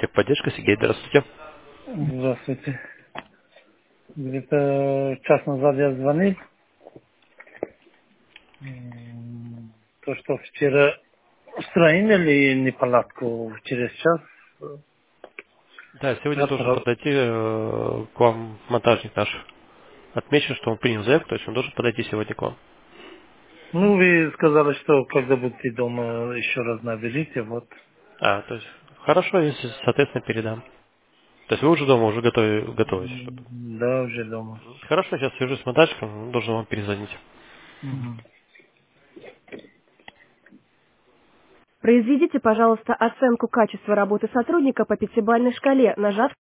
Техподдержка, Сергей, здравствуйте. Здравствуйте. Где-то час назад я звонил. То, что вчера устранили неполадку через час. Да, сегодня должен Завтра. подойти к вам монтажник наш. Отмечен, что он принял заявку, то есть он должен подойти сегодня к вам. Ну, вы сказали, что когда будете дома, еще раз наберите. Вот. То есть, хорошо, если, соответственно, передам. То есть вы уже дома, уже готовите что-то. Да, уже дома. Хорошо, сейчас свяжусь с монтажником, он должен вам перезвонить. Мгм. Произведите, пожалуйста, оценку качества работы сотрудника по пятибалльной шкале, нажав